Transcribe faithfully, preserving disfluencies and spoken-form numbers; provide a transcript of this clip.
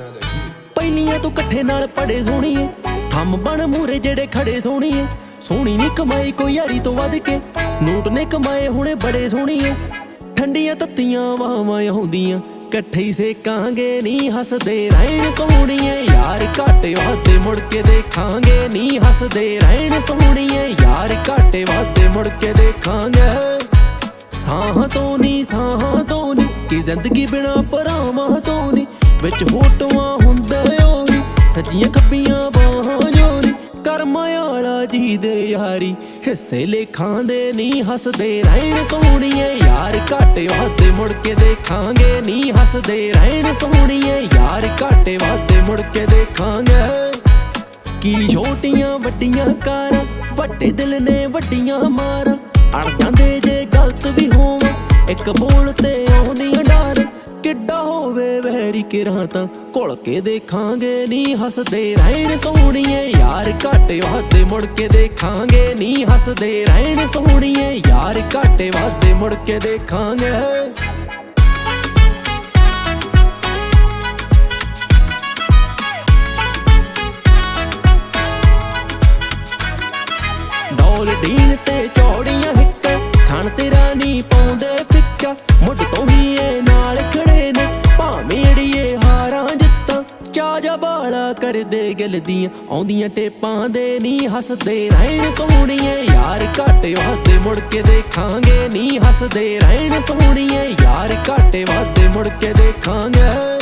ਪਹਿਲੀਆਂ ਤੂੰ ਇਕੱਠੇ ਨਾਲ ਪੜੇ ਸੋਹਣੀਏ, ਥੰਮ ਬਣ ਮੂਰੇ ਜਿਹੜੇ ਖੜੇ ਸੋਹਣੀਏ। ਸੋਹਣੀ ਨੀ ਕਮਾਈ ਕੋਈ ਯਾਰੀ ਤੋਂ ਵੱਧ ਕੇ, ਨੋਟ ਨੇ ਕਮਾਏ ਹੁਣੇ ਬੜੇ ਸੋਹਣੀਏ। ਠੰਡੀਆਂ ਤੱਤੀਆਂ ਵਾਵਾਂ ਹੁੰਦੀਆਂ, ਇਕੱਠੇ ਹੀ ਸੇਕਾਂਗੇ ਨੀ ਹੱਸਦੇ ਰਹਿਣ ਸੋਹਣੀਏ ਯਾਰ। ਘਾਟੇ ਵਾਦੇ ਮੁੜ ਕੇ ਦੇਖਾਂਗੇ ਨੀ ਹੱਸਦੇ ਰਹਿਣ ਸੋਹਣੀਏ ਯਾਰ। ਘਾਟੇ ਵਾਦੇ ਮੁੜ ਕੇ ਦੇਖਾਂਗੇ। ਸਾਹਾਂ ਤੋਂ ਨੀ ਸਾਹਾਂ ਤੋਂ ਨੀ ਕਿ ਜ਼ਿੰਦਗੀ ਬਿਨਾ ਪਰਾਵਾਂ ਤੋਂ ਨੀ, ਵਿੱਚ ਫੋਟੋਆਂ ਹੁੰਦੇ ਉਹੀ ਸੱਜੀਆਂ ਖੱਬੀਆਂ ਬਾਹਾਂ ਜੋ ਨੀ। ਕਰਮਾਂ ਵਾਲਾ ਜੀ ਦੇ ਯਾਰੀ ਹਿੱਸੇ ਲੇਖਾਂ ਦੇ ਨੀ ਹੱਸਦੇ ਰਹਿਣ ਸੋਹਣੀਏ ਯਾਰ। ਘਾਟੇ ਵਾਦੇ ਮੁੜ ਕੇ ਦੇਖਾਂਗੇ ਨੀ ਹੱਸਦੇ ਰਹਿਣ ਸੋਹਣੀਏ ਯਾਰ। ਘਾਟੇ ਵਾਦੇ ਮੁੜ ਕੇ ਦੇਖਾਂਗੇ। ਕੀ ਛੋਟੀਆਂ ਵੱਡੀਆਂ ਕਾਰਾਂ, ਵੱਡੇ ਦਿਲ ਨੇ ਵੱਡੀਆਂ ਮਾਰਾਂ। ਅੜ ਜਾਂਦੇ ਜੇ ਗਲਤ ਵੀ ਹੋਵਾਂ, ਇੱਕ ਬੋਲ ਤੇ ਆਉਂਦੀਆਂ ਡਰ। ਕਿੱਡਾ ਹੋਵੇ ਵੈਰੀ ਕਿਰਾਂ ਤਾਂ ਘੁਲ ਕੇ ਦੇਖਾਂਗੇ ਨੀ ਹੱਸਦੇ ਰਹਿਣ ਸੋਹਣੀਏ ਯਾਰ। ਘਾਟੇ ਵਾਦੇ ਮੁੜ ਕੇ ਦੇਖਾਂਗੇ ਨੀ ਹੱਸਦੇ ਰਹਿਣ ਸੋਹਣੀਏ ਯਾਰ। ਘਾਟੇ ਵਾਦੇ ਮੁੜ ਕੇ ਦੇਖਾਂਗੇ। ਡੋਲ ਡੀਨ ਤੇ ਚੌੜੀਆਂ ਹਿੱਕਾਂ, ਖਾਣ ਤੇਰਾ ਨੀ ਪਾਉਂਦੇ ਫਿੱਕਾ। ਮੁੱਢ ਤੋਂ ਹੀ ਇਹ ਨਾਲ ਖੜੇ ਨੇ ਭਾਵੇਂ ਅੜੀਏ ਹਾਰਾਂ ਜਿੱਤਾਂ। ਕਿਆ ਜਾ ਬਾਲਾ ਕਰਦੇ ਗਿਲ ਦੀਆਂ ਆਉਂਦੀਆਂ ਟੇਪਾਂ ਦੇ ਨੀ ਹੱਸਦੇ ਰਹਿਣ ਸੋਹਣੀਏ ਯਾਰ। ਘਾਟੇ ਵਾਦੇ ਮੁੜ ਕੇ ਦੇਖਾਂਗੇ ਨੀ ਹੱਸਦੇ ਰਹਿਣ ਸੋਹਣੀਏ ਯਾਰ। ਘਾਟੇ ਵਾਦੇ ਮੁੜ ਕੇ ਦੇਖਾਂਗੇ।